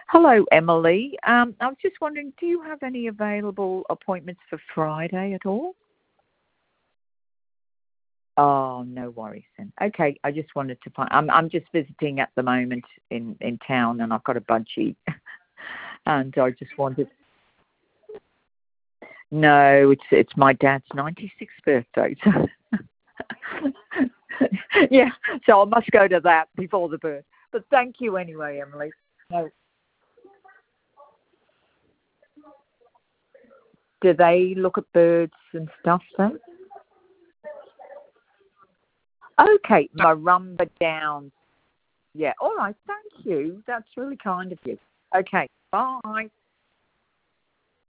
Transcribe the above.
Hello, Emily. I was just wondering, do you have any available appointments for Friday at all? Oh, no worries then. Okay, I just wanted to find. I'm just visiting at the moment in town, and I've got a budgie, and I just wanted. No, it's my dad's 96th birthday. So yeah, so I must go to that before the birth. But thank you anyway, Emily. No. Do they look at birds and stuff then? Okay, Marumba Downs. Yeah, all right, thank you. That's really kind of you. Okay, bye.